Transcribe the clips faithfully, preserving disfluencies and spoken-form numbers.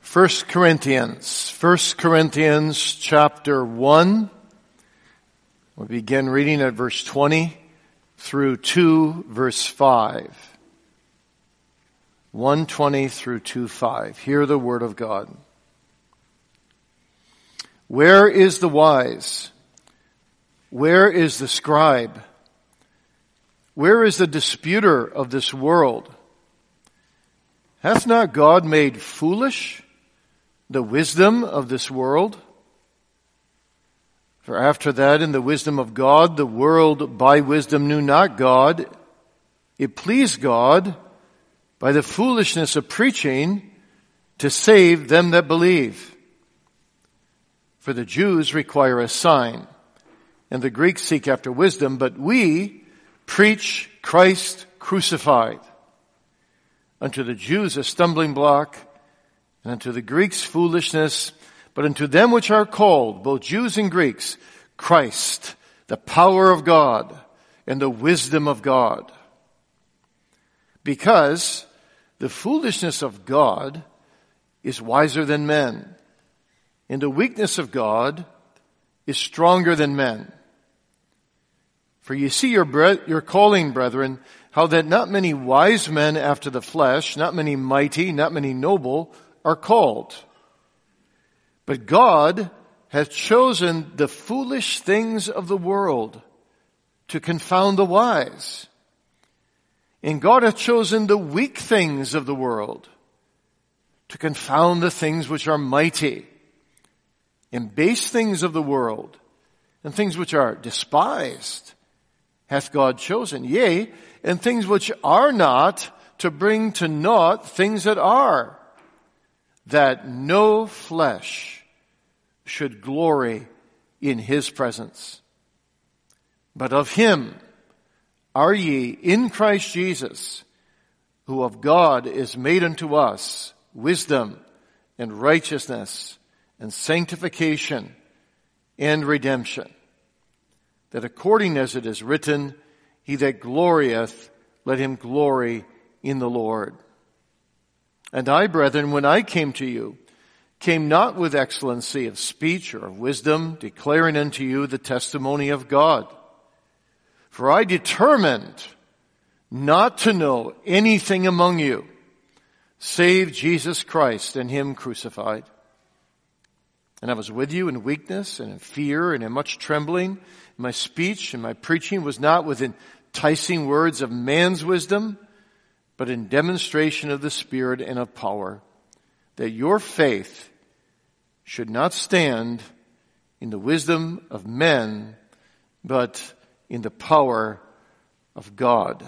First Corinthians, First Corinthians chapter one. We'll begin reading at verse twenty through two, verse five. one twenty through two five. Hear the word of God. Where is the wise? Where is the scribe? Where is the disputer of this world? Hath not God made foolish the wisdom of this world? For after that, in the wisdom of God, the world by wisdom knew not God. It pleased God by the foolishness of preaching to save them that believe. For the Jews require a sign, and the Greeks seek after wisdom, but we preach Christ crucified. Unto the Jews a stumbling block, and unto the Greeks foolishness, but unto them which are called, both Jews and Greeks, Christ, the power of God, and the wisdom of God. Because the foolishness of God is wiser than men, and the weakness of God is stronger than men. For you see your, bre- your calling, brethren, how that not many wise men after the flesh, not many mighty, not many noble, are called. But God hath chosen the foolish things of the world to confound the wise. And God hath chosen the weak things of the world to confound the things which are mighty. And base things of the world and things which are despised hath God chosen. Yea, and things which are not, to bring to naught things that are, that no flesh should glory in his presence. But of him are ye in Christ Jesus, who of God is made unto us wisdom and righteousness and sanctification and redemption, that according as it is written, he that glorieth, let him glory in the Lord. And I, brethren, when I came to you, came not with excellency of speech or of wisdom, declaring unto you the testimony of God. For I determined not to know anything among you, save Jesus Christ and him crucified. And I was with you in weakness and in fear and in much trembling. My speech and my preaching was not with enticing words of man's wisdom, but in demonstration of the Spirit and of power, that your faith should not stand in the wisdom of men, but in the power of God.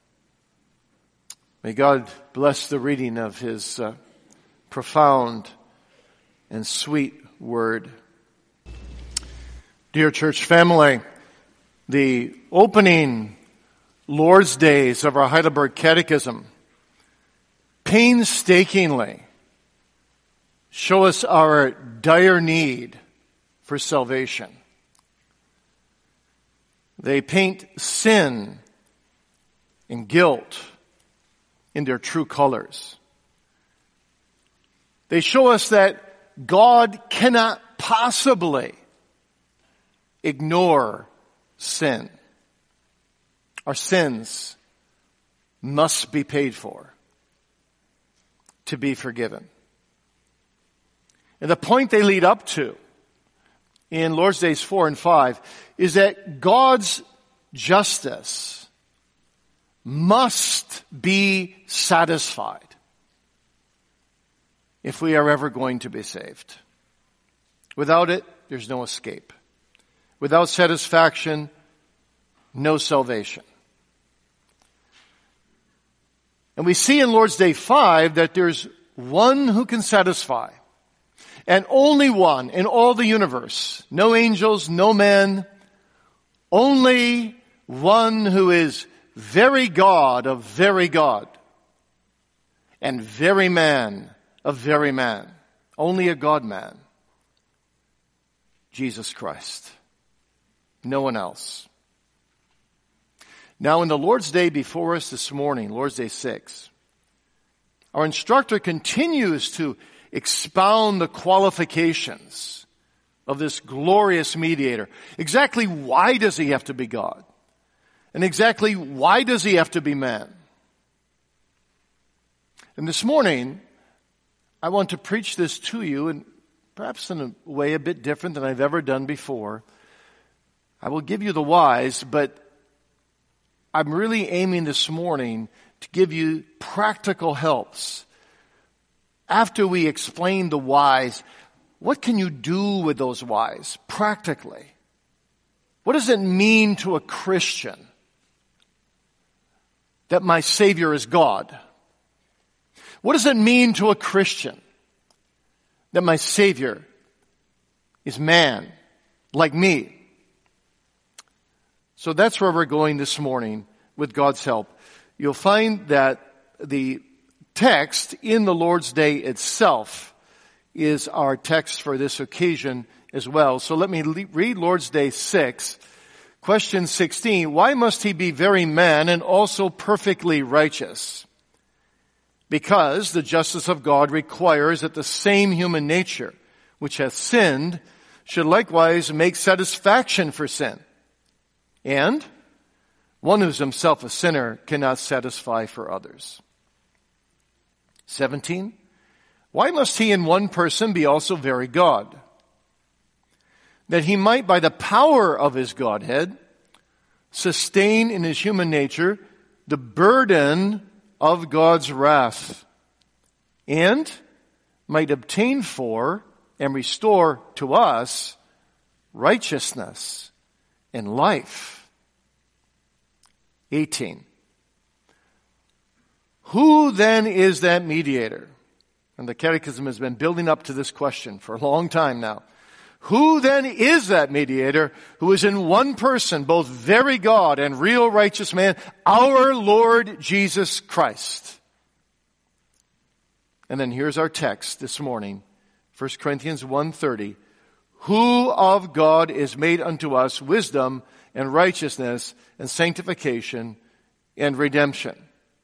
May God bless the reading of his uh, profound and sweet word. Dear church family, the opening Lord's Days of our Heidelberg Catechism painstakingly show us our dire need for salvation. They paint sin and guilt in their true colors. They show us that God cannot possibly ignore sin. Our sins must be paid for to be forgiven. And the point they lead up to in Lord's Days four and five is that God's justice must be satisfied if we are ever going to be saved. Without it, there's no escape. Without satisfaction, no salvation. And we see in Lord's Day five that there's one who can satisfy. And only one in all the universe. No angels, no men. Only one who is very God of very God. And very man of very man. Only a God-man. Jesus Christ. No one else. Now in the Lord's Day before us this morning, Lord's Day six, our instructor continues to expound the qualifications of this glorious mediator. Exactly why does he have to be God? And exactly why does he have to be man? And this morning, I want to preach this to you, and perhaps in a way a bit different than I've ever done before. I will give you the whys, but I'm really aiming this morning to give you practical helps. After we explain the whys, what can you do with those whys practically? What does it mean to a Christian that my Savior is God? What does it mean to a Christian that my Savior is man, like me? So that's where we're going this morning with God's help. You'll find that the text in the Lord's Day itself is our text for this occasion as well. So let me le- read Lord's Day six, question sixteen. Why must he be very man and also perfectly righteous? Because the justice of God requires that the same human nature which hath sinned should likewise make satisfaction for sin. And one who is himself a sinner cannot satisfy for others. seventeen. Why must he in one person be also very God? That he might by the power of his Godhead sustain in his human nature the burden of God's wrath, and might obtain for and restore to us righteousness and life. eighteen. Who then is that mediator? And the Catechism has been building up to this question for a long time now. Who then is that mediator who is in one person, both very God and real righteous man, our Lord Jesus Christ? And then here's our text this morning, First Corinthians one thirty. Who of God is made unto us wisdom and righteousness and sanctification and redemption?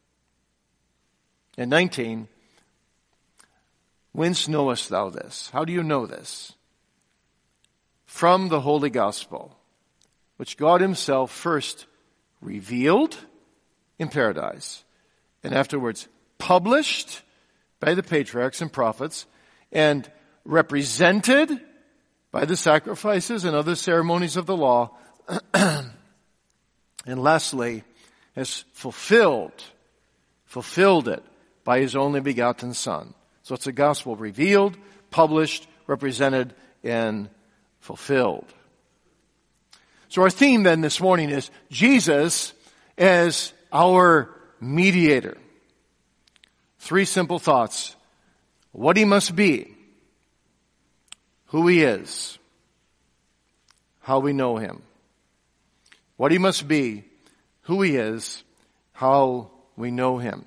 And nineteen. Whence knowest thou this? How do you know this? From the Holy Gospel, which God himself first revealed in paradise, and afterwards published by the patriarchs and prophets, and represented by the sacrifices and other ceremonies of the law, and lastly, has fulfilled, fulfilled it by his only begotten Son. So it's a gospel revealed, published, represented, and fulfilled. So our theme then this morning is Jesus as our mediator. Three simple thoughts. What he must be, who he is, how we know him. What he must be, who he is, how we know him.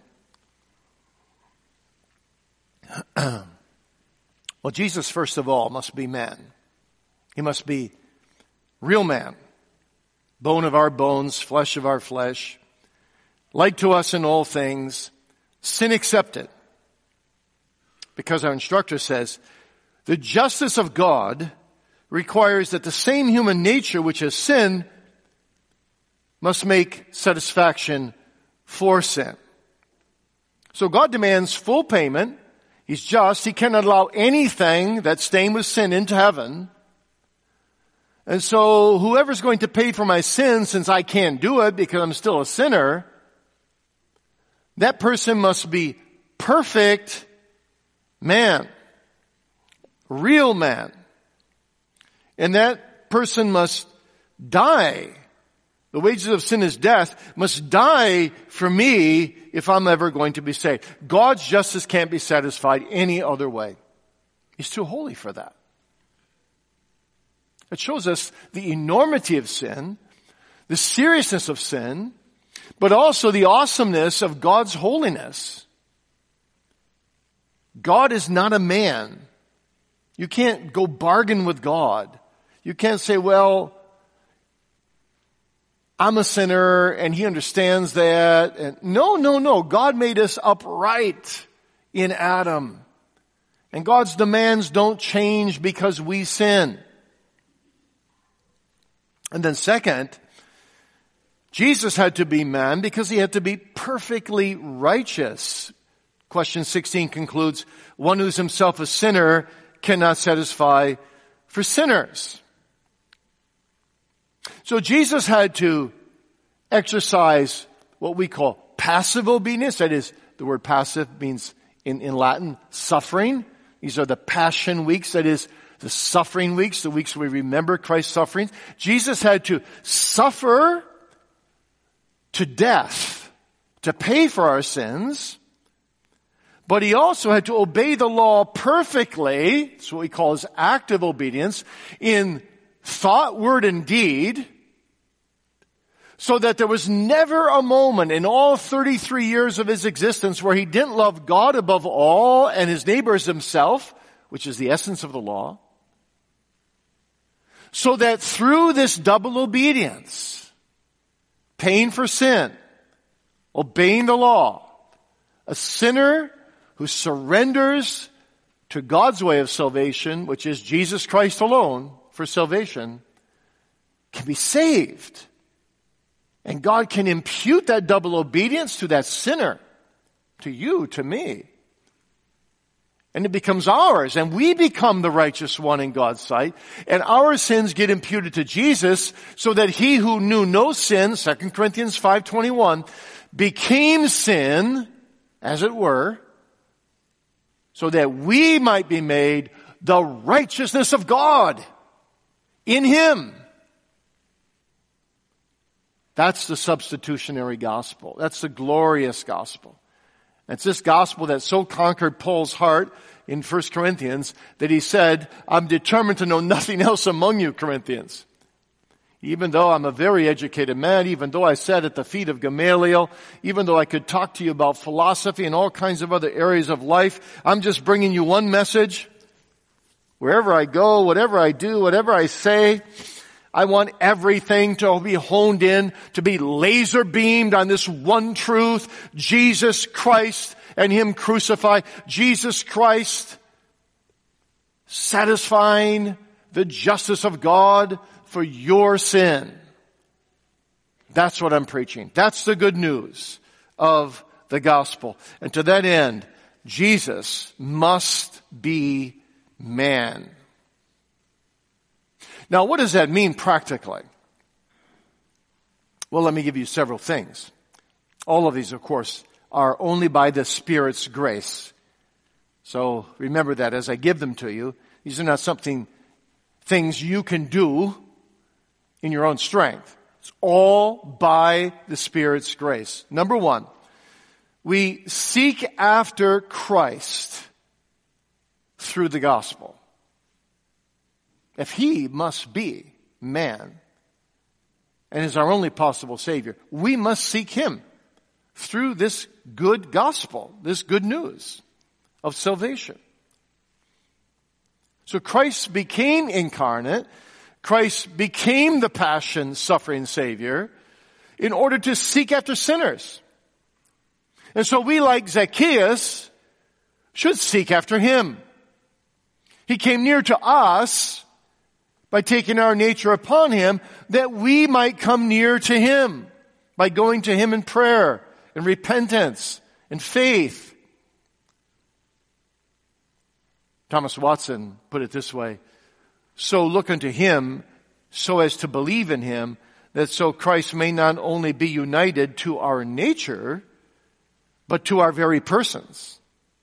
Well, Jesus, first of all, must be man. He must be real man, bone of our bones, flesh of our flesh, like to us in all things, sin accepted. Because our instructor says, the justice of God requires that the same human nature which has sinned must make satisfaction for sin. So God demands full payment. He's just. He cannot allow anything that's stained with sin into heaven. And so whoever's going to pay for my sin, since I can't do it because I'm still a sinner, that person must be perfect man, real man. And that person must die. The wages of sin is death, must die for me if I'm ever going to be saved. God's justice can't be satisfied any other way. He's too holy for that. It shows us the enormity of sin, the seriousness of sin, but also the awesomeness of God's holiness. God is not a man. You can't go bargain with God. You can't say, well, I'm a sinner and he understands that. And no, no, no. God made us upright in Adam. And God's demands don't change because we sin. And then second, Jesus had to be man because he had to be perfectly righteous. Question sixteen concludes, one who's himself a sinner cannot satisfy for sinners. So Jesus had to exercise what we call passive obedience. That is, the word passive means in, in Latin, suffering. These are the Passion Weeks. That is, the suffering weeks, the weeks we remember Christ's sufferings. Jesus had to suffer to death to pay for our sins, but he also had to obey the law perfectly. It's what we call his active obedience in thought, word, and deed, so that there was never a moment in all thirty-three years of his existence where he didn't love God above all and his neighbor as himself, which is the essence of the law. So that through this double obedience, paying for sin, obeying the law, a sinner who surrenders to God's way of salvation, which is Jesus Christ alone for salvation, can be saved. And God can impute that double obedience to that sinner, to you, to me. And it becomes ours, and we become the righteous one in God's sight, and our sins get imputed to Jesus, so that he who knew no sin, Second Corinthians five twenty-one, became sin, as it were, so that we might be made the righteousness of God in him. That's the substitutionary gospel. That's the glorious gospel. It's this gospel that so conquered Paul's heart in First Corinthians that he said, I'm determined to know nothing else among you, Corinthians. Even though I'm a very educated man, even though I sat at the feet of Gamaliel, even though I could talk to you about philosophy and all kinds of other areas of life, I'm just bringing you one message. Wherever I go, whatever I do, whatever I say, I want everything to be honed in, to be laser beamed on this one truth, Jesus Christ and him crucified. Jesus Christ satisfying the justice of God for your sin. That's what I'm preaching. That's the good news of the gospel. And to that end, Jesus must be man. Now, what does that mean practically? Well, let me give you several things. All of these, of course, are only by the Spirit's grace. So remember that as I give them to you. These are not something, things you can do in your own strength. It's all by the Spirit's grace. Number one, we seek after Christ through the gospel. If he must be man and is our only possible Savior, we must seek him through this good gospel, this good news of salvation. So Christ became incarnate. Christ became the passion, suffering Savior in order to seek after sinners. And so we, like Zacchaeus, should seek after him. He came near to us by taking our nature upon him, that we might come near to him by going to him in prayer and repentance and faith. Thomas Watson put it this way, so look unto him so as to believe in him, that so Christ may not only be united to our nature, but to our very persons.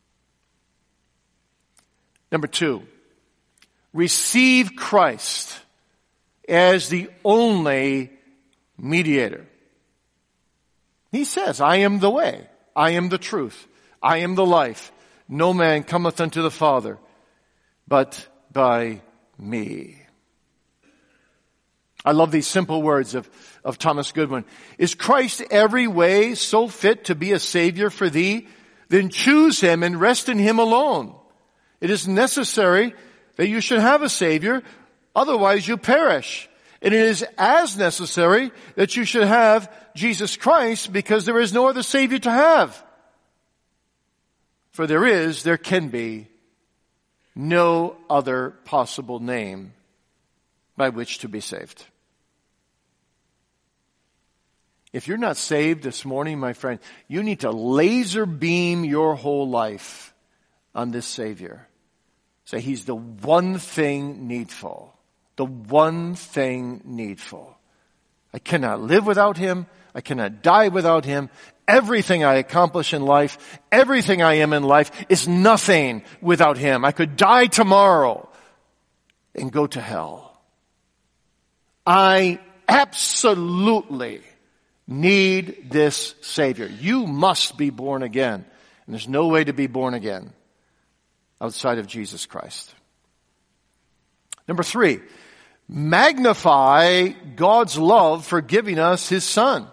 Number two, receive Christ as the only mediator. He says, I am the way, I am the truth, I am the life. No man cometh unto the Father but by me. I love these simple words of, of Thomas Goodwin. Is Christ every way so fit to be a Savior for thee? Then choose him and rest in him alone. It is necessary that you should have a Savior, otherwise you perish. And it is as necessary that you should have Jesus Christ, because there is no other Savior to have. For there is, there can be no other possible name by which to be saved. If you're not saved this morning, my friend, you need to laser beam your whole life on this Savior. Say, He's the one thing needful. The one thing needful. I cannot live without Him. I cannot die without Him. Everything I accomplish in life, everything I am in life is nothing without Him. I could die tomorrow and go to hell. I absolutely need this Savior. You must be born again. And there's no way to be born again outside of Jesus Christ. Number three, magnify God's love for giving us His Son.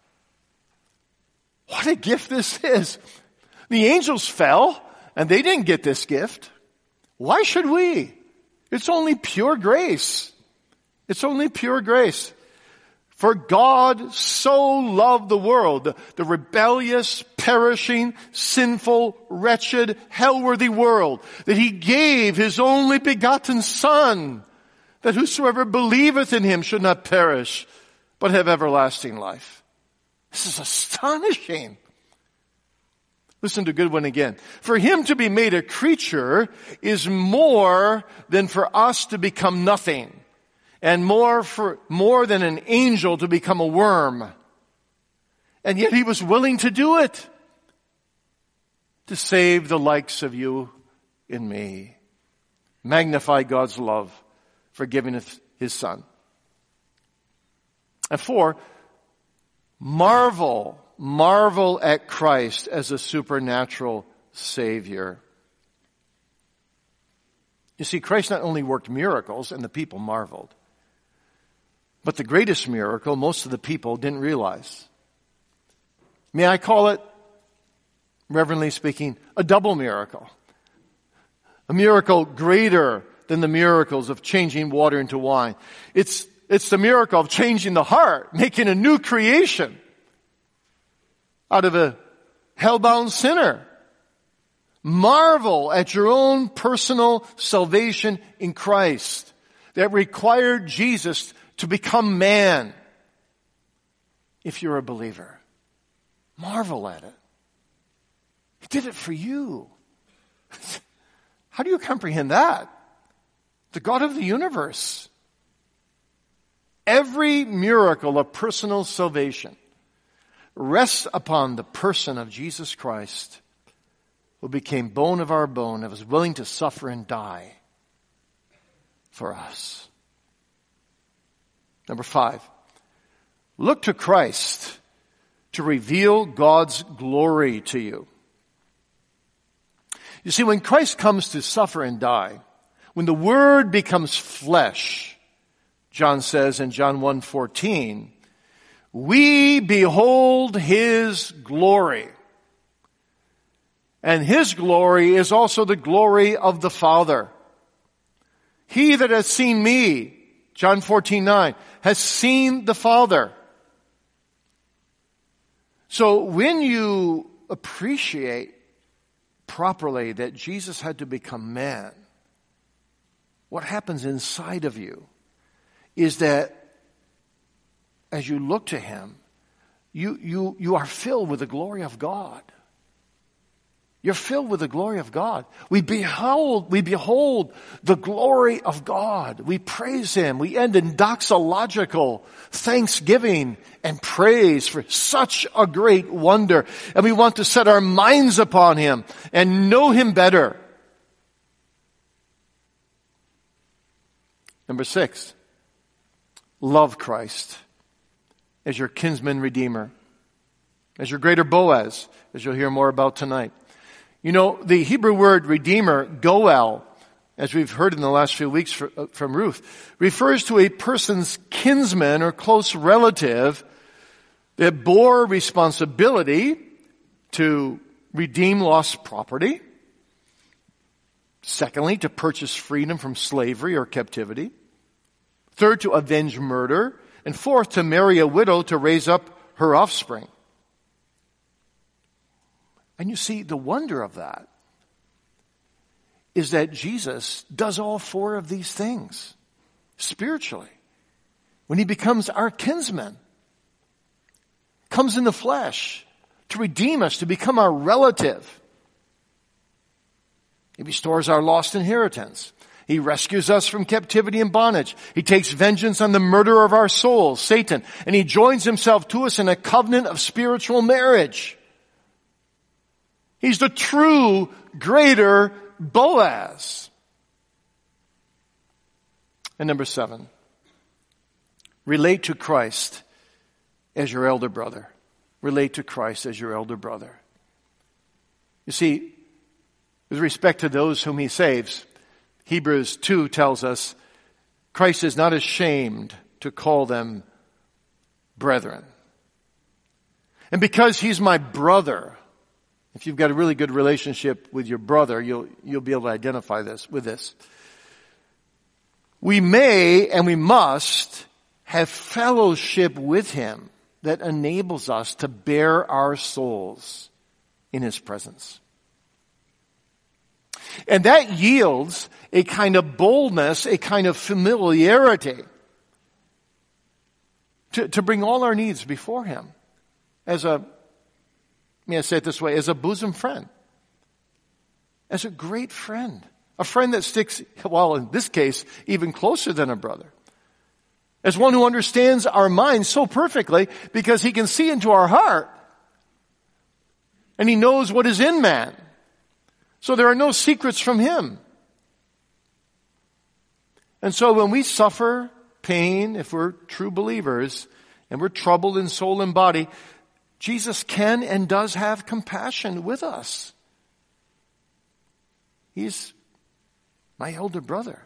What a gift this is. The angels fell and they didn't get this gift. Why should we? It's only pure grace. It's only pure grace. For God so loved the world, the, the rebellious, perishing, sinful, wretched, hell-worthy world, that He gave His only begotten Son, that whosoever believeth in Him should not perish, but have everlasting life. This is astonishing. Listen to a good one again. For Him to be made a creature is more than for us to become nothing. And more for, more than an angel to become a worm. And yet He was willing to do it. To save the likes of you and me. Magnify God's love for giving His Son. And four, marvel, marvel at Christ as a supernatural Savior. You see, Christ not only worked miracles and the people marveled. But the greatest miracle, most of the people didn't realize. May I call it, reverently speaking, a double miracle. A miracle greater than the miracles of changing water into wine. It's, it's the miracle of changing the heart, making a new creation out of a hell-bound sinner. Marvel at your own personal salvation in Christ that required Jesus to become man. If you're a believer, marvel at it. He did it for you. How do you comprehend that? The God of the universe. Every miracle of personal salvation rests upon the person of Jesus Christ, who became bone of our bone and was willing to suffer and die for us. Number five, look to Christ to reveal God's glory to you. You see, when Christ comes to suffer and die, when the Word becomes flesh, John says in John one fourteen, we behold His glory. And His glory is also the glory of the Father. He that has seen me, John fourteen nine, has seen the Father. So when you appreciate properly that Jesus had to become man, what happens inside of you is that as you look to Him, you, you, you are filled with the glory of God. You're filled with the glory of God. We behold, we behold the glory of God. We praise Him. We end in doxological thanksgiving and praise for such a great wonder. And we want to set our minds upon Him and know Him better. Number six, love Christ as your kinsman redeemer, as your greater Boaz, as you'll hear more about tonight. You know, the Hebrew word redeemer, goel, as we've heard in the last few weeks from Ruth, refers to a person's kinsman or close relative that bore responsibility to redeem lost property. Secondly, to purchase freedom from slavery or captivity. Third, to avenge murder. And fourth, to marry a widow to raise up her offspring. And you see the wonder of that is that Jesus does all four of these things spiritually. When he becomes our kinsman, comes in the flesh to redeem us, to become our relative. He restores our lost inheritance. He rescues us from captivity and bondage. He takes vengeance on the murderer of our souls, Satan, and he joins himself to us in a covenant of spiritual marriage. He's the true, greater Boaz. And number seven, relate to Christ as your elder brother. Relate to Christ as your elder brother. You see, with respect to those whom he saves, Hebrews two tells us Christ is not ashamed to call them brethren. And because he's my brother, if you've got a really good relationship with your brother, you'll, you'll be able to identify this with this. We may and we must have fellowship with him that enables us to bear our souls in his presence. And that yields a kind of boldness, a kind of familiarity to, to bring all our needs before him as a, may I say it this way, as a bosom friend, as a great friend, a friend that sticks, well, in this case, even closer than a brother, as one who understands our minds so perfectly because he can see into our heart and he knows what is in man. So there are no secrets from him. And so when we suffer pain, if we're true believers, and we're troubled in soul and body, Jesus can and does have compassion with us. He's my elder brother.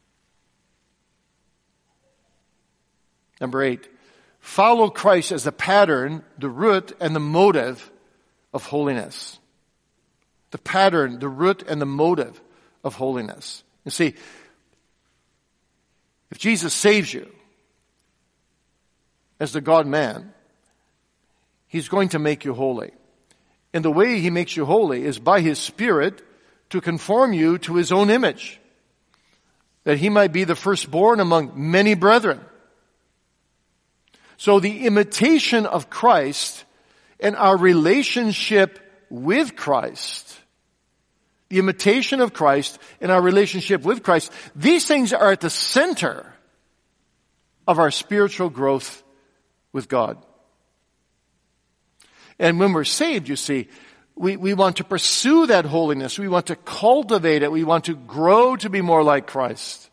Number eight, follow Christ as the pattern, the root, and the motive of holiness. The pattern, the root, and the motive of holiness. You see, if Jesus saves you as the God-man, he's going to make you holy. And the way he makes you holy is by his Spirit to conform you to his own image, that he might be the firstborn among many brethren. So the imitation of Christ and our relationship with Christ, the imitation of Christ and our relationship with Christ, these things are at the center of our spiritual growth with God. And when we're saved, you see, we, we want to pursue that holiness. We want to cultivate it. We want to grow to be more like Christ.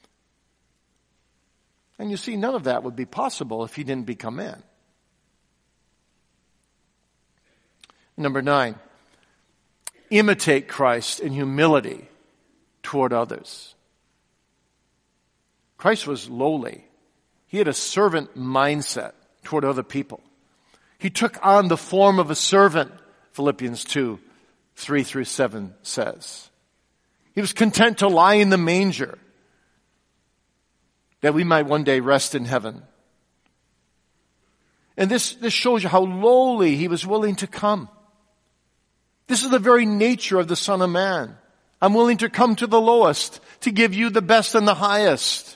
And you see, none of that would be possible if he didn't become man. Number nine, imitate Christ in humility toward others. Christ was lowly. He had a servant mindset toward other people. He took on the form of a servant, Philippians two, three through seven says. He was content to lie in the manger that we might one day rest in heaven. And this, this shows you how lowly he was willing to come. This is the very nature of the Son of Man. I'm willing to come to the lowest to give you the best and the highest.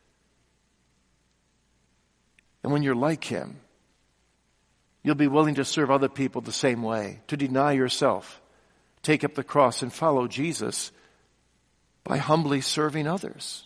And when you're like him, you'll be willing to serve other people the same way, to deny yourself, take up the cross and follow Jesus by humbly serving others.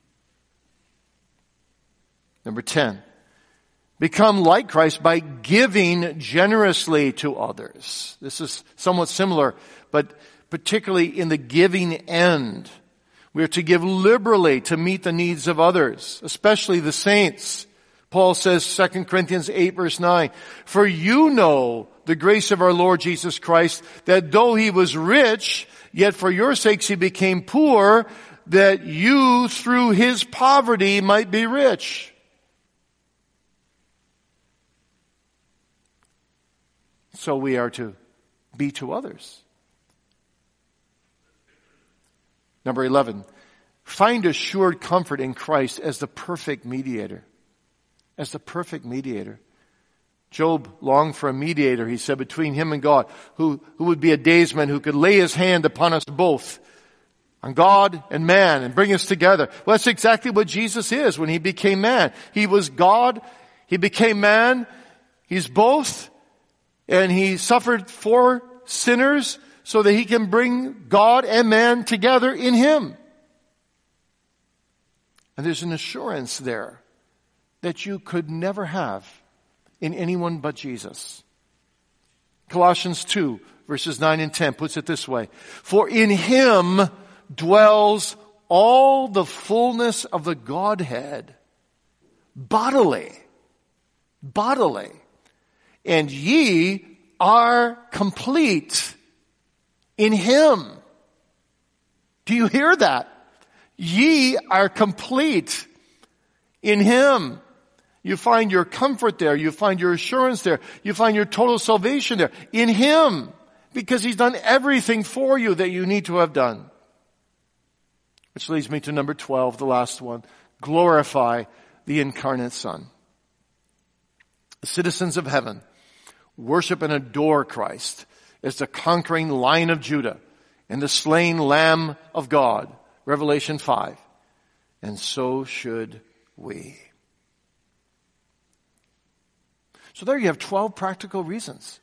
Number ten, become like Christ by giving generously to others. This is somewhat similar, but particularly in the giving end. We are to give liberally to meet the needs of others, especially the saints. Paul says, Second Corinthians eight verse nine, for you know the grace of our Lord Jesus Christ, that though he was rich, yet for your sakes he became poor, that you through his poverty might be rich. So we are to be to others. Number eleven, find assured comfort in Christ as the perfect mediator. As the perfect mediator. Job longed for a mediator, he said, between him and God, who, who would be a daysman, who could lay his hand upon us both on God and man and bring us together. Well, that's exactly what Jesus is when he became man. He was God. He became man. He's both. And he suffered for sinners so that he can bring God and man together in him. And there's an assurance there that you could never have in anyone but Jesus. Colossians two, verses nine and ten puts it this way. For in him dwells all the fullness of the Godhead, bodily, bodily. And ye are complete in him. Do you hear that? Ye are complete in him. You find your comfort there. You find your assurance there. You find your total salvation there. In him. Because he's done everything for you that you need to have done. Which leads me to number twelve, the last one. Glorify the incarnate Son. The citizens of heaven worship and adore Christ as the conquering Lion of Judah and the slain Lamb of God. Revelation five. And so should we. So there you have twelve practical reasons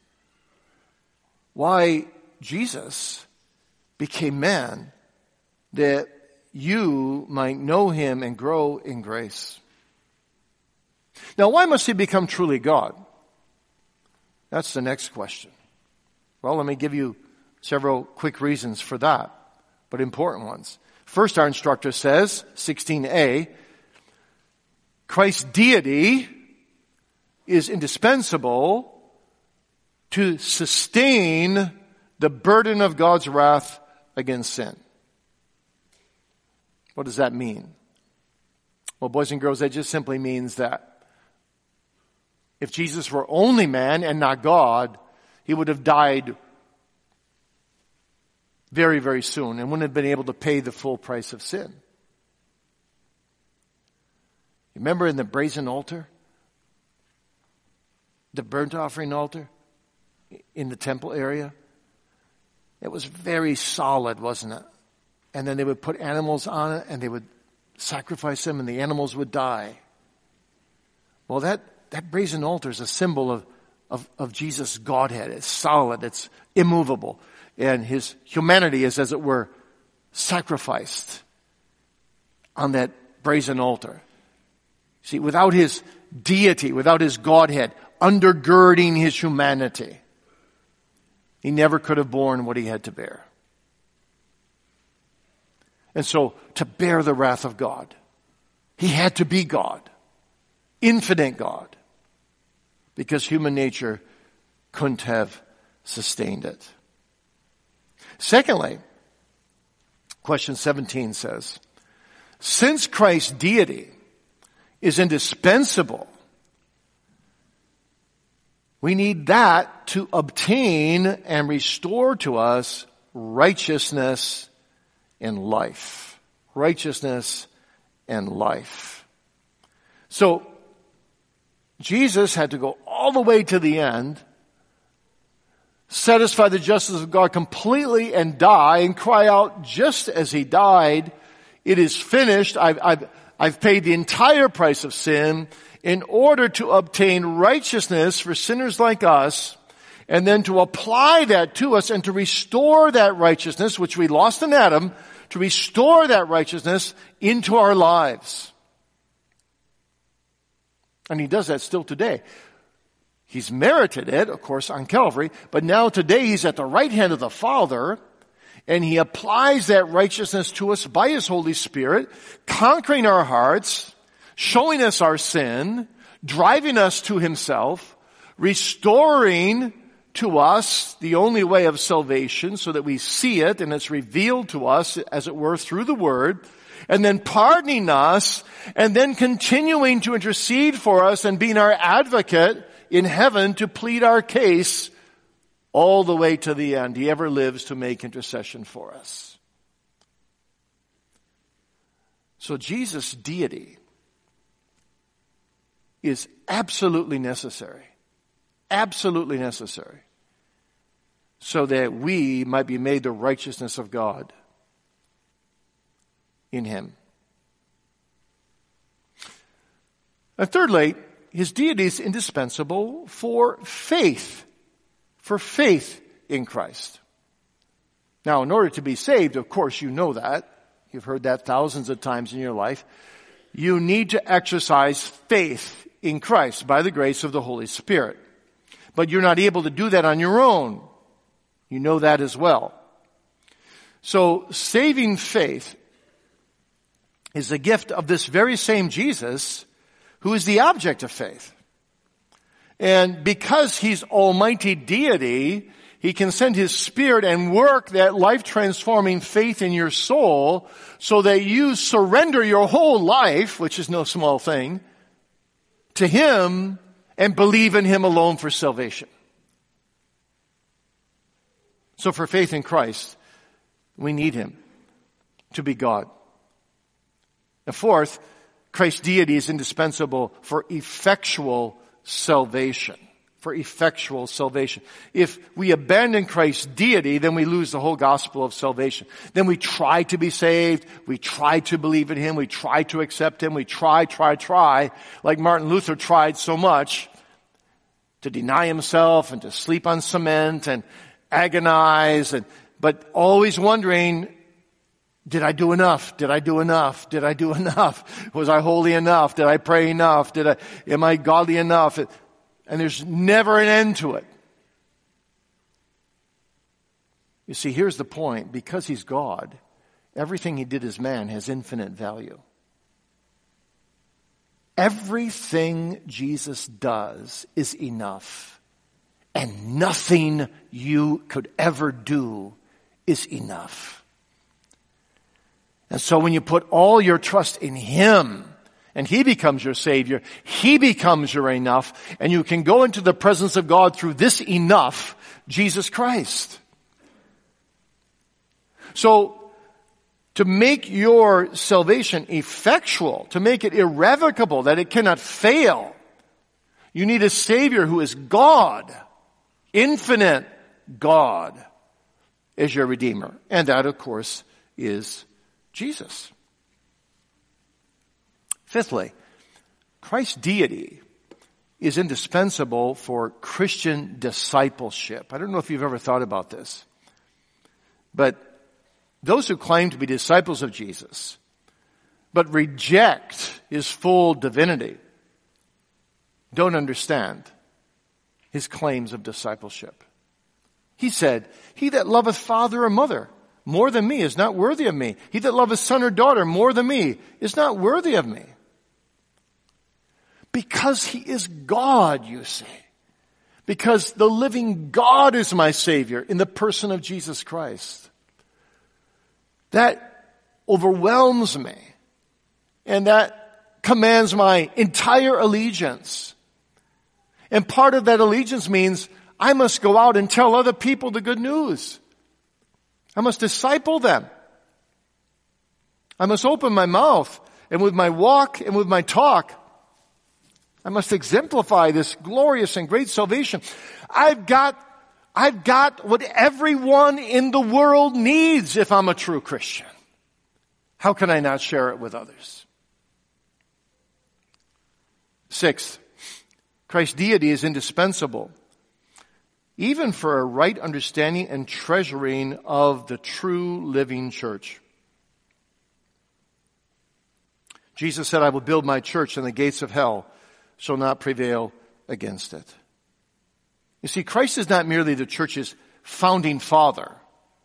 why Jesus became man, that you might know him and grow in grace. Now, why must he become truly God? That's the next question. Well, let me give you several quick reasons for that, but important ones. First, our instructor says, sixteen a, Christ's deity is indispensable to sustain the burden of God's wrath against sin. What does that mean? Well, boys and girls, that just simply means that if Jesus were only man and not God, he would have died very, very soon and wouldn't have been able to pay the full price of sin. Remember in the brazen altar? The burnt offering altar in the temple area? It was very solid, wasn't it? And then they would put animals on it and they would sacrifice them and the animals would die. Well, that, that brazen altar is a symbol of, of, of Jesus' Godhead. It's solid. It's immovable. And his humanity is, as it were, sacrificed on that brazen altar. See, without his deity, without his Godhead, undergirding his humanity, he never could have borne what he had to bear. And so, to bear the wrath of God, he had to be God, infinite God, because human nature couldn't have sustained it. Secondly, question seventeen says, since Christ's deity is indispensable, we need that to obtain and restore to us righteousness and life. Righteousness and life. So, Jesus had to go all the way to the end, satisfy the justice of God completely and die and cry out just as he died, it is finished. I've, I've, I've paid the entire price of sin in order to obtain righteousness for sinners like us, and then to apply that to us and to restore that righteousness, which we lost in Adam, to restore that righteousness into our lives. And he does that still today. He's merited it, of course, on Calvary, but now today he's at the right hand of the Father, and he applies that righteousness to us by his Holy Spirit, conquering our hearts, showing us our sin, driving us to himself, restoring to us the only way of salvation so that we see it and it's revealed to us, as it were, through the Word, and then pardoning us, and then continuing to intercede for us and being our advocate in heaven to plead our case all the way to the end. He ever lives to make intercession for us. So Jesus' deity is absolutely necessary. Absolutely necessary. So that we might be made the righteousness of God in him. And thirdly, his deity is indispensable for faith, for faith in Christ. Now, in order to be saved, of course, you know that. You've heard that thousands of times in your life. You need to exercise faith in Christ by the grace of the Holy Spirit. But you're not able to do that on your own. You know that as well. So, saving faith is a gift of this very same Jesus who is the object of faith. And because he's almighty deity, he can send his Spirit and work that life-transforming faith in your soul so that you surrender your whole life, which is no small thing, to him and believe in him alone for salvation. So for faith in Christ, we need him to be God. And fourth, Christ's deity is indispensable for effectual salvation. For effectual salvation. If we abandon Christ's deity, then we lose the whole gospel of salvation. Then we try to be saved, we try to believe in him, we try to accept him, we try, try, try, like Martin Luther tried so much to deny himself and to sleep on cement and agonize, and but always wondering, did I do enough? Did I do enough? Did I do enough? Was I holy enough? Did I pray enough? Did I, am I godly enough? And there's never an end to it. You see, here's the point. Because he's God, everything he did as man has infinite value. Everything Jesus does is enough. And nothing you could ever do is enough. And so when you put all your trust in him, and he becomes your Savior, he becomes your enough, and you can go into the presence of God through this enough, Jesus Christ. So, to make your salvation effectual, to make it irrevocable, that it cannot fail, you need a Savior who is God, infinite God, as your Redeemer. And that, of course, is Jesus. Fifthly, Christ's deity is indispensable for Christian discipleship. I don't know if you've ever thought about this, but those who claim to be disciples of Jesus, but reject his full divinity, don't understand his claims of discipleship. He said, "He that loveth father or mother more than me is not worthy of me. He that loveth son or daughter more than me is not worthy of me." Because he is God, you see. Because the living God is my Savior in the person of Jesus Christ. That overwhelms me. And that commands my entire allegiance. And part of that allegiance means I must go out and tell other people the good news. I must disciple them. I must open my mouth, and with my walk and with my talk, I must exemplify this glorious and great salvation. I've got, I've got what everyone in the world needs if I'm a true Christian. How can I not share it with others? Sixth, Christ's deity is indispensable, even for a right understanding and treasuring of the true living church. Jesus said, "I will build my church, and the gates of hell shall not prevail against it." You see, Christ is not merely the church's founding father.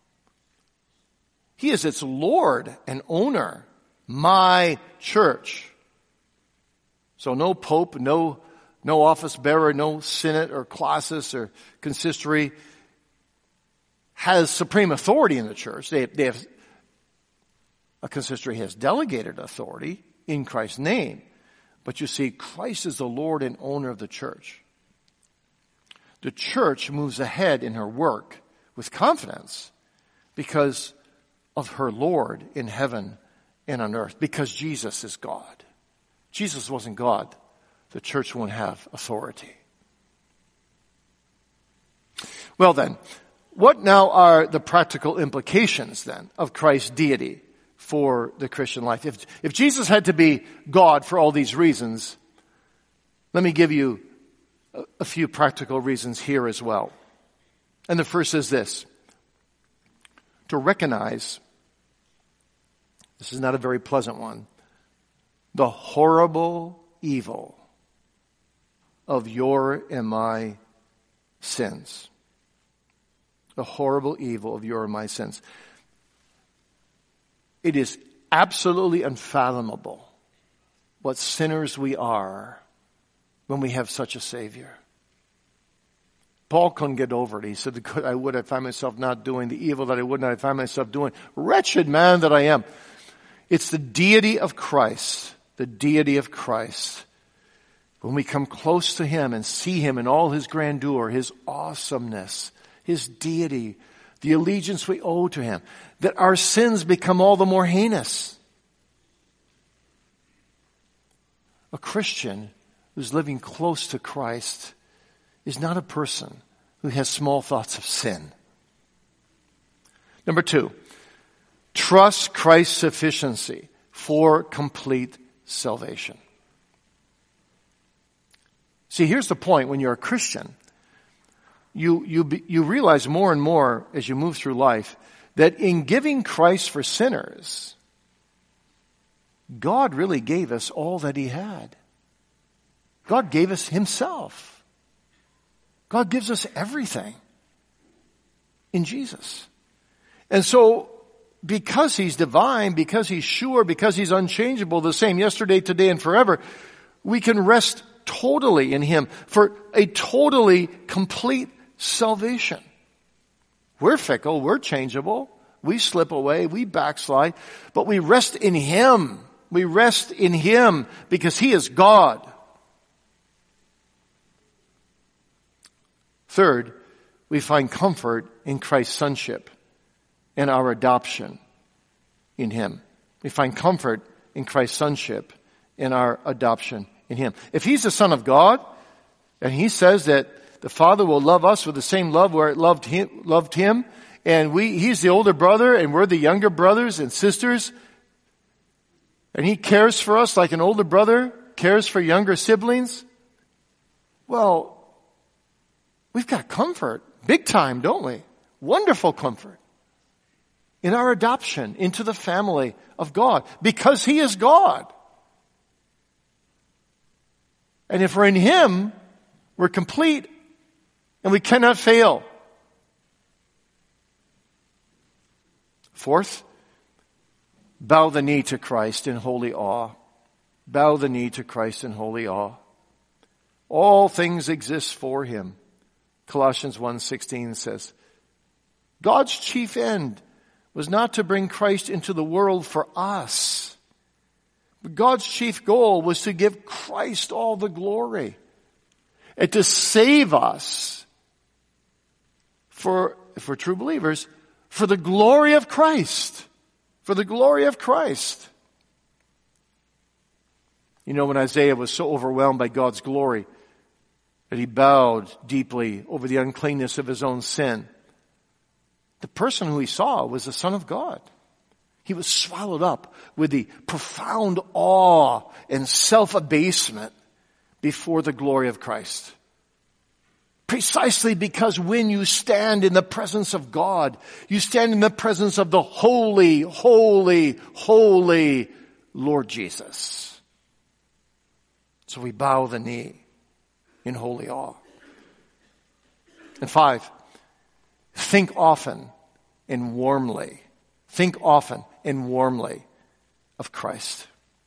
He is its Lord and owner, my church. So no pope, no, no office bearer, no synod or colossus or consistory has supreme authority in the church. They, they have, a consistory has delegated authority in Christ's name. But you see, Christ is the Lord and owner of the church. The church moves ahead in her work with confidence because of her Lord in heaven and on earth, because Jesus is God. Jesus wasn't God, the church won't have authority. Well then, what now are the practical implications then of Christ's deity for the Christian life. If, if Jesus had to be God for all these reasons, let me give you a, a few practical reasons here as well. And the first is this: to recognize, this is not a very pleasant one, the horrible evil of your and my sins. The horrible evil of your and my sins. It is absolutely unfathomable what sinners we are when we have such a Savior. Paul couldn't get over it. He said, the good I would, I find myself not doing. The evil that I would not, I find myself doing. Wretched man that I am. It's the deity of Christ. The deity of Christ. When we come close to Him and see Him in all His grandeur, His awesomeness, His deity, the allegiance we owe to Him, that our sins become all the more heinous. A Christian who's living close to Christ is not a person who has small thoughts of sin. Number two, trust Christ's sufficiency for complete salvation. See, here's the point. When you're a Christian, you, you, be, you realize more and more as you move through life that in giving Christ for sinners, God really gave us all that He had. God gave us Himself. God gives us everything in Jesus. And so, because He's divine, because He's sure, because He's unchangeable, the same yesterday, today, and forever, we can rest totally in Him for a totally complete salvation. We're fickle, we're changeable, we slip away, we backslide, but we rest in Him. We rest in Him because He is God. Third, we find comfort in Christ's sonship and our adoption in Him. We find comfort in Christ's sonship and our adoption in Him. If He's the Son of God, and He says that the Father will love us with the same love where it loved Him, loved him and we, He's the older brother and we're the younger brothers and sisters, and He cares for us like an older brother cares for younger siblings, well, we've got comfort, big time, don't we? Wonderful comfort in our adoption into the family of God because He is God. And if we're in Him, we're complete and we cannot fail. Fourth, bow the knee to Christ in holy awe. Bow the knee to Christ in holy awe. All things exist for Him. Colossians one sixteen says, God's chief end was not to bring Christ into the world for us. But God's chief goal was to give Christ all the glory and to save us for, if we're true believers, for the glory of Christ. For the glory of Christ. You know, when Isaiah was so overwhelmed by God's glory that he bowed deeply over the uncleanness of his own sin, the person who he saw was the Son of God. He was swallowed up with the profound awe and self-abasement before the glory of Christ. Precisely because when you stand in the presence of God, you stand in the presence of the holy, holy, holy Lord Jesus. So we bow the knee in holy awe. And five, think often and warmly. Think often and warmly of Christ.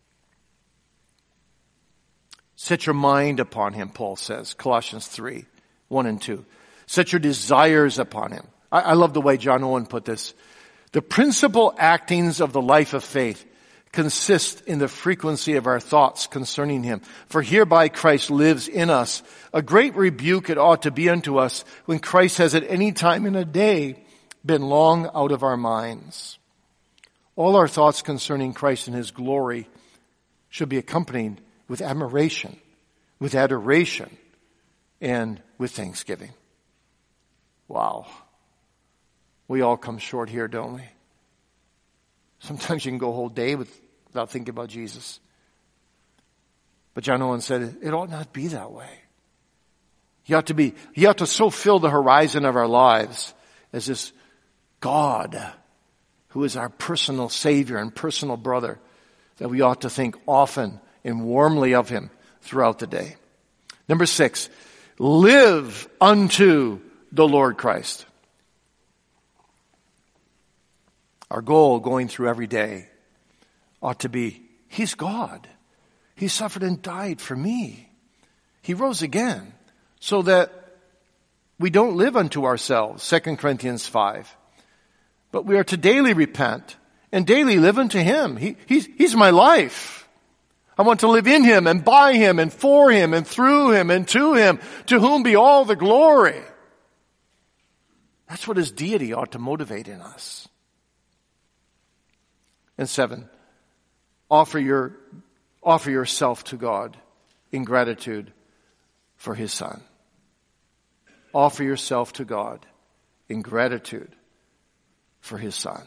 Set your mind upon Him, Paul says, Colossians three, one and two. Set your desires upon Him. I, I love the way John Owen put this. The principal actings of the life of faith consist in the frequency of our thoughts concerning Him. For hereby Christ lives in us. A great rebuke it ought to be unto us when Christ has at any time in a day been long out of our minds. All our thoughts concerning Christ and His glory should be accompanied with admiration, with adoration, and with thanksgiving. Wow. We all come short here, don't we? Sometimes you can go a whole day with, without thinking about Jesus. But John Owen said, it ought not be that way. He ought to be, he ought to so fill the horizon of our lives as this God who is our personal Savior and personal brother, that we ought to think often and warmly of him throughout the day. Number six, live unto the Lord Christ. Our goal going through every day ought to be, he's God. He suffered and died for me. He rose again so that we don't live unto ourselves, Second Corinthians five. But we are to daily repent and daily live unto him. He, he's, he's my life. I want to live in him and by him and for him and through him and to him, to whom be all the glory. That's what his deity ought to motivate in us. And seven, offer your, offer yourself to God in gratitude for his Son. Offer yourself to God in gratitude for his Son.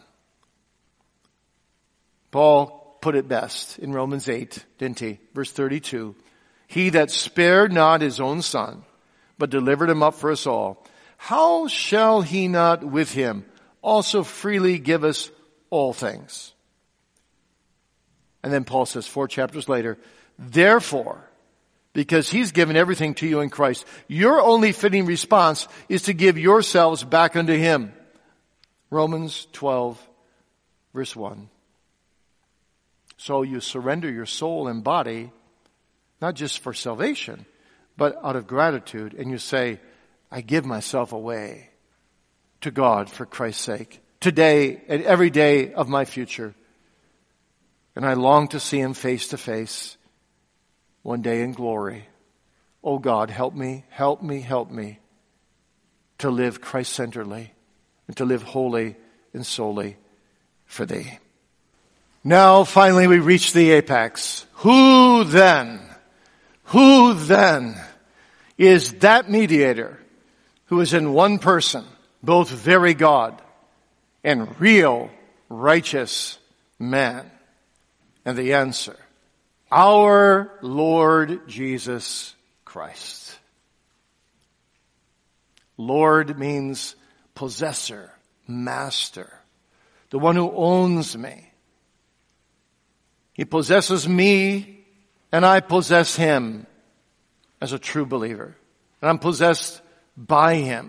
Paul put it best in Romans eight, didn't he? Verse thirty-two. He that spared not his own Son, but delivered him up for us all, how shall he not with him also freely give us all things? And then Paul says four chapters later, therefore, because he's given everything to you in Christ, your only fitting response is to give yourselves back unto him. Romans twelve, verse one. So you surrender your soul and body, not just for salvation, but out of gratitude, and you say, I give myself away to God for Christ's sake, today and every day of my future. And I long to see him face to face one day in glory. Oh God, help me, help me, help me to live Christ-centeredly and to live wholly and solely for thee. Now finally we reach the apex. Who then, who then is that mediator who is in one person, both very God and real righteous man? And the answer, our Lord Jesus Christ. Lord means possessor, master, the one who owns me. He possesses me and I possess him as a true believer. And I'm possessed by him.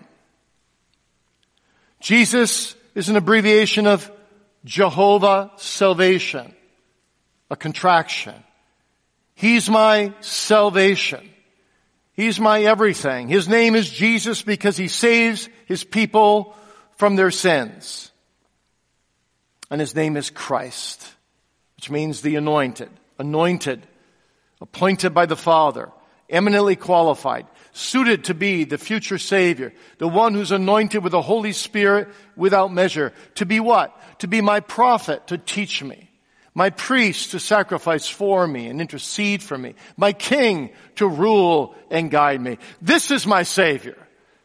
Jesus is an abbreviation of Jehovah Salvation, a contraction. He's my salvation. He's my everything. His name is Jesus because he saves his people from their sins. And his name is Christ, which means the anointed, anointed, appointed by the Father, eminently qualified, suited to be the future Savior, the one who's anointed with the Holy Spirit without measure. To be what? To be my prophet, to teach me. My priest to sacrifice for me and intercede for me. My king to rule and guide me. This is my Savior.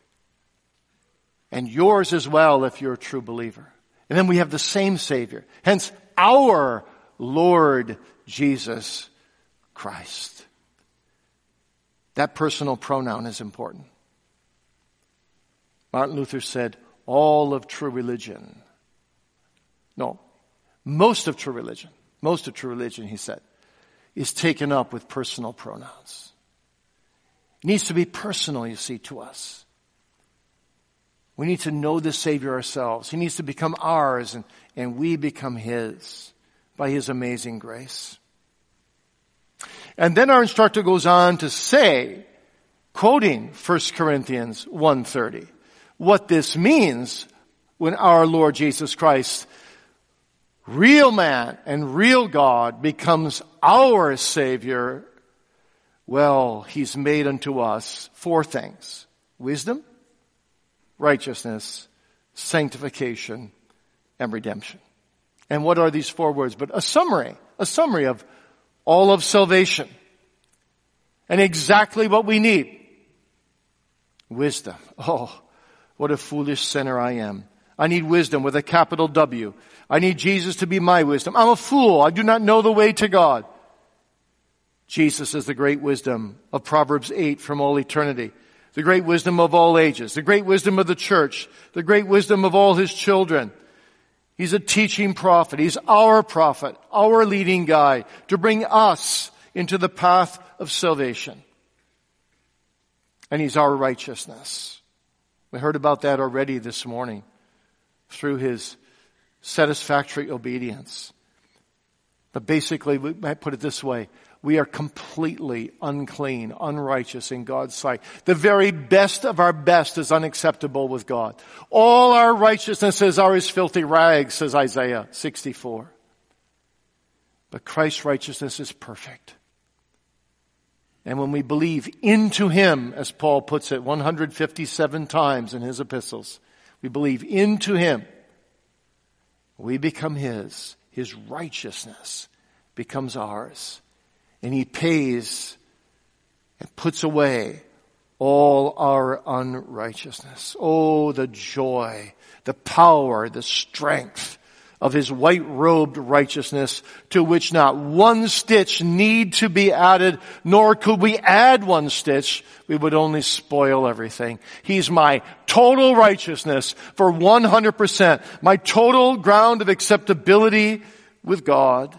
And yours as well if you're a true believer. And then we have the same Savior. Hence, our Lord Jesus Christ. That personal pronoun is important. Martin Luther said, all of true religion. No, most of true religion. Most of true religion, he said, is taken up with personal pronouns. It needs to be personal, you see, to us. We need to know the Savior ourselves. He needs to become ours, and, and we become his by his amazing grace. And then our instructor goes on to say, quoting First Corinthians one thirty, what this means when our Lord Jesus Christ, real man and real God, becomes our Savior. Well, he's made unto us four things: wisdom, righteousness, sanctification, and redemption. And what are these four words? But a summary, a summary of all of salvation. And exactly what we need. Wisdom. Oh, what a foolish sinner I am. I need wisdom with a capital W. I need Jesus to be my wisdom. I'm a fool. I do not know the way to God. Jesus is the great wisdom of Proverbs eight from all eternity. The great wisdom of all ages. The great wisdom of the church. The great wisdom of all his children. He's a teaching prophet. He's our prophet, our leading guide to bring us into the path of salvation. And he's our righteousness. We heard about that already this morning through his satisfactory obedience. But basically, we might put it this way. We are completely unclean, unrighteous in God's sight. The very best of our best is unacceptable with God. All our righteousnesses are as filthy rags, says Isaiah sixty-four. But Christ's righteousness is perfect. And when we believe into him, as Paul puts it one hundred fifty-seven times in his epistles, we believe into him, we become his. His righteousness becomes ours. And he pays and puts away all our unrighteousness. Oh, the joy, the power, the strength of his white-robed righteousness, to which not one stitch need to be added, nor could we add one stitch. We would only spoil everything. He's my total righteousness for one hundred percent. My total ground of acceptability with God.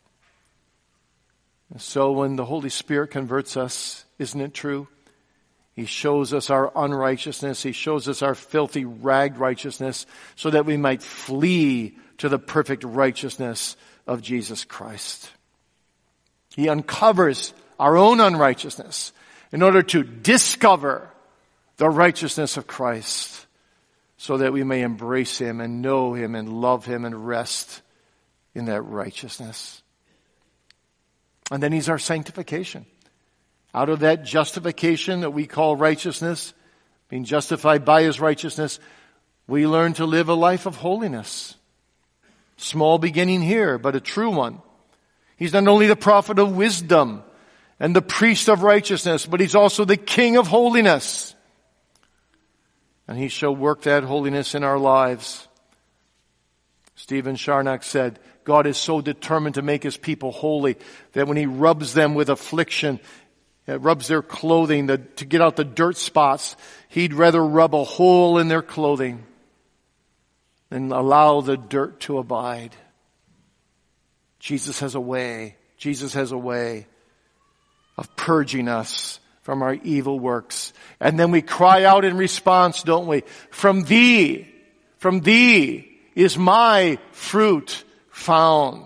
And so when the Holy Spirit converts us, isn't it true? He shows us our unrighteousness. He shows us our filthy, ragged righteousness so that we might flee to the perfect righteousness of Jesus Christ. He uncovers our own unrighteousness in order to discover the righteousness of Christ so that we may embrace him and know him and love him and rest in that righteousness. And then he's our sanctification. Out of that justification that we call righteousness, being justified by his righteousness, we learn to live a life of holiness. Small beginning here, but a true one. He's not only the prophet of wisdom and the priest of righteousness, but he's also the king of holiness. And he shall work that holiness in our lives. Stephen Charnock said, God is so determined to make his people holy that when he rubs them with affliction, uh, rubs their clothing the, to get out the dirt spots, he'd rather rub a hole in their clothing than allow the dirt to abide. Jesus has a way. Jesus has a way of purging us from our evil works. And then we cry out in response, don't we? From thee, from thee is my fruit found.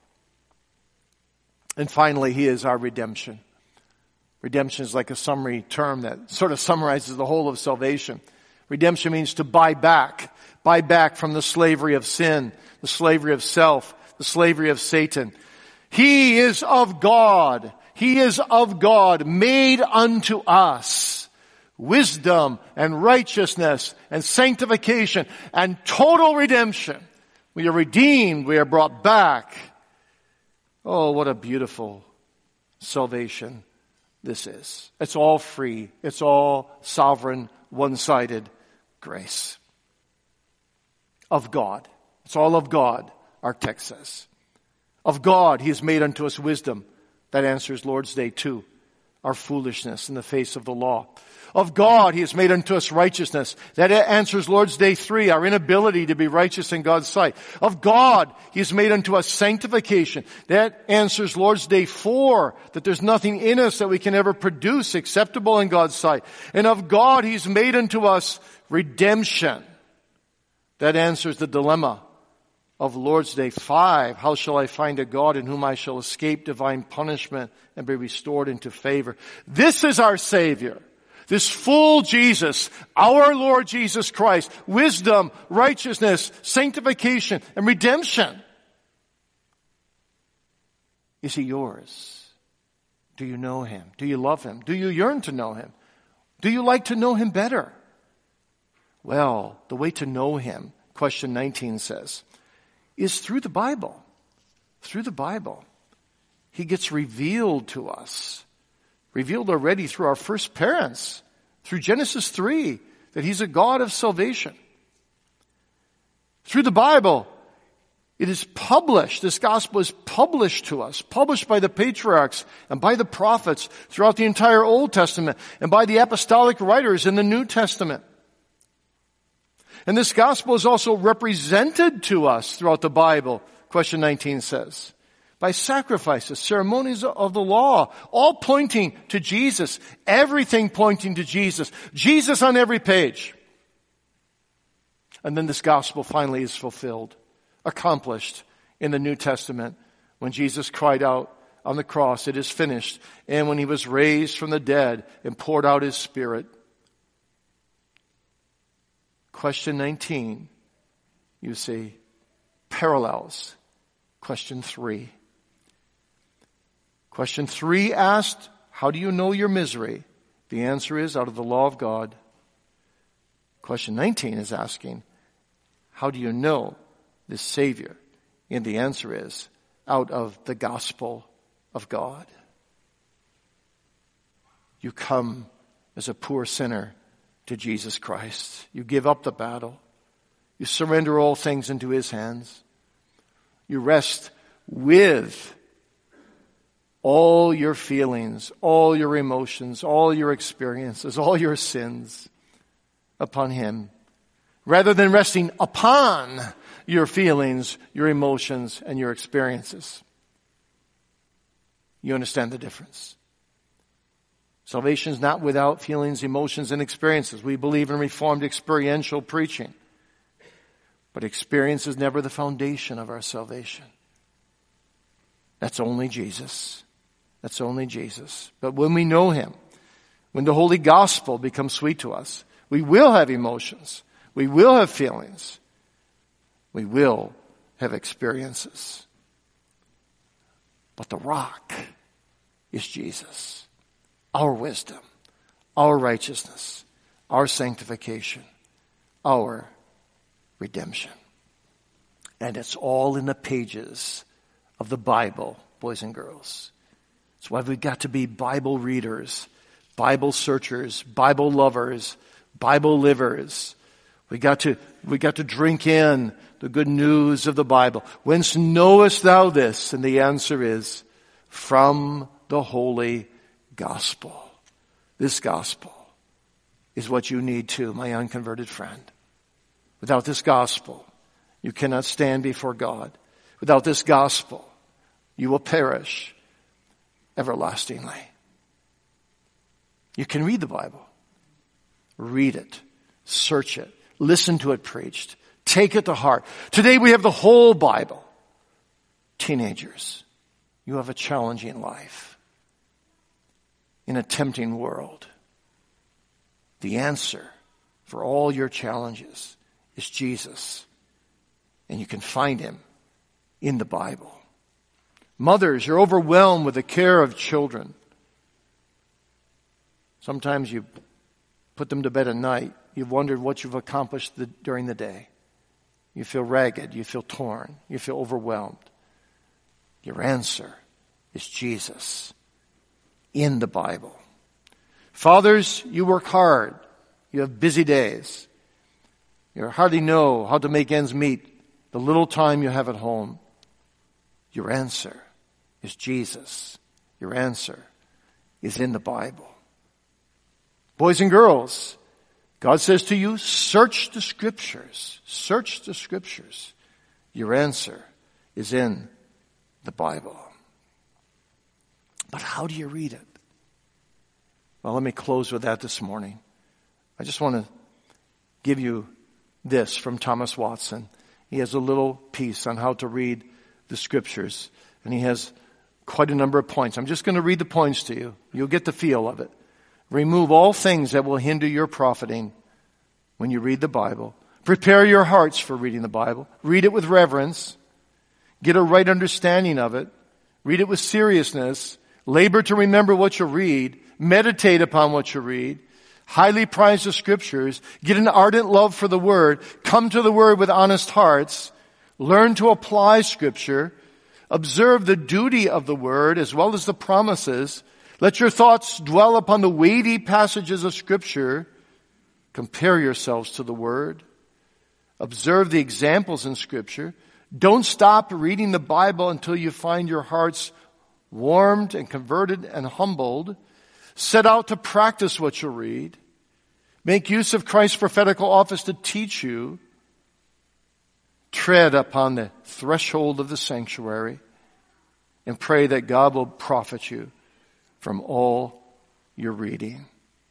And finally, he is our redemption. Redemption is like a summary term that sort of summarizes the whole of salvation. Redemption means to buy back. Buy back from the slavery of sin, the slavery of self, the slavery of Satan. He is of God. He is of God, made unto us wisdom and righteousness and sanctification and total redemption. We are redeemed. We are brought back. Oh, what a beautiful salvation this is. It's all free. It's all sovereign, one-sided grace of God. It's all of God, our text says. Of God, he has made unto us wisdom. That answers Lord's Day two, our foolishness in the face of the law. Of God, he has made unto us righteousness. That answers Lord's Day three, our inability to be righteous in God's sight. Of God, he has made unto us sanctification. That answers Lord's Day four, that there's nothing in us that we can ever produce acceptable in God's sight. And of God, he's made unto us redemption. That answers the dilemma of Lord's Day five. How shall I find a God in whom I shall escape divine punishment and be restored into favor? This is our Savior. This full Jesus, our Lord Jesus Christ, wisdom, righteousness, sanctification, and redemption. Is he yours? Do you know him? Do you love him? Do you yearn to know him? Do you like to know him better? Well, the way to know him, question nineteen says, is through the Bible. Through the Bible. He gets revealed to us. Revealed already through our first parents, through Genesis three, that he's a God of salvation. Through the Bible, it is published. This gospel is published to us, published by the patriarchs and by the prophets throughout the entire Old Testament and by the apostolic writers in the New Testament. And this gospel is also represented to us throughout the Bible, question nineteen says, by sacrifices, ceremonies of the law, all pointing to Jesus, everything pointing to Jesus, Jesus on every page. And then this gospel finally is fulfilled, accomplished in the New Testament when Jesus cried out on the cross, "It is finished," and when he was raised from the dead and poured out his Spirit. Question nineteen, you see, parallels question three. Question three asked, how do you know your misery? The answer is out of the law of God. Question nineteen is asking, how do you know this Savior? And the answer is out of the gospel of God. You come as a poor sinner to Jesus Christ. You give up the battle. You surrender all things into his hands. You rest with all your feelings, all your emotions, all your experiences, all your sins upon him, rather than resting upon your feelings, your emotions, and your experiences. You understand the difference. Salvation is not without feelings, emotions, and experiences. We believe in Reformed experiential preaching. But experience is never the foundation of our salvation. That's only Jesus. That's only Jesus. But when we know him, when the Holy Gospel becomes sweet to us, we will have emotions. We will have feelings. We will have experiences. But the rock is Jesus. Our wisdom, our righteousness, our sanctification, our redemption. And it's all in the pages of the Bible, boys and girls. That's why we've got to be Bible readers, Bible searchers, Bible lovers, Bible livers. We got to, we got to drink in the good news of the Bible. Whence knowest thou this? And the answer is from the Holy Gospel. This gospel is what you need too, my unconverted friend. Without this gospel, you cannot stand before God. Without this gospel, you will perish everlastingly. You can read the Bible. Read it. Search it. Listen to it preached. Take it to heart. Today we have the whole Bible. Teenagers, you have a challenging life in a tempting world. The answer for all your challenges is Jesus. And you can find him in the Bible. Mothers, you're overwhelmed with the care of children. Sometimes you put them to bed at night. You've wondered what you've accomplished the, during the day. You feel ragged. You feel torn. You feel overwhelmed. Your answer is Jesus in the Bible. Fathers, you work hard. You have busy days. You hardly know how to make ends meet the little time you have at home. Your answer is Jesus. Your answer is in the Bible. Boys and girls, God says to you, search the Scriptures. Search the Scriptures. Your answer is in the Bible. But how do you read it? Well, let me close with that this morning. I just want to give you this from Thomas Watson. He has a little piece on how to read the Scriptures, and he has quite a number of points. I'm just going to read the points to you. You'll get the feel of it. Remove all things that will hinder your profiting when you read the Bible. Prepare your hearts for reading the Bible. Read it with reverence. Get a right understanding of it. Read it with seriousness. Labor to remember what you read. Meditate upon what you read. Highly prize the Scriptures. Get an ardent love for the Word. Come to the Word with honest hearts. Learn to apply Scripture. Observe the duty of the Word as well as the promises. Let your thoughts dwell upon the weighty passages of Scripture. Compare yourselves to the Word. Observe the examples in Scripture. Don't stop reading the Bible until you find your hearts warmed and converted and humbled. Set out to practice what you read. Make use of Christ's prophetical office to teach you. Tread upon the threshold of the sanctuary and pray that God will profit you from all your reading.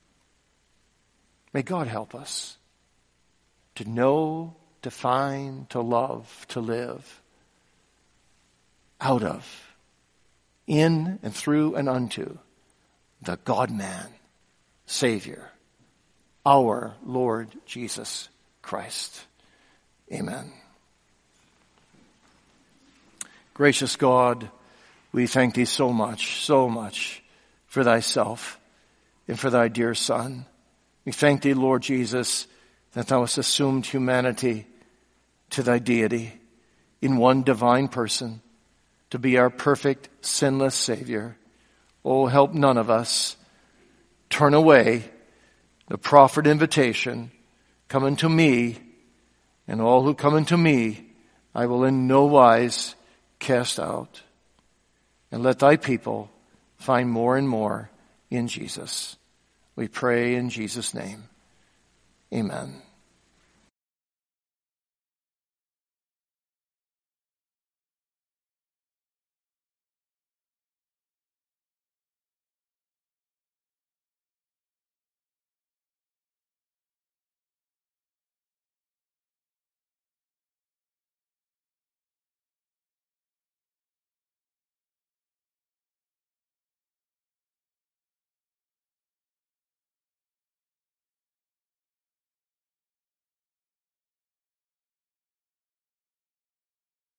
May God help us to know, to find, to love, to live out of, in and through and unto the God-man, Savior, our Lord Jesus Christ. Amen. Gracious God, we thank thee so much, so much for thyself and for thy dear Son. We thank thee, Lord Jesus, that thou hast assumed humanity to thy deity in one divine person to be our perfect, sinless Savior. Oh, help none of us turn away the proffered invitation, come unto me, and all who come unto me, I will in no wise cast out. And let thy people find more and more in Jesus. We pray in Jesus' name. Amen.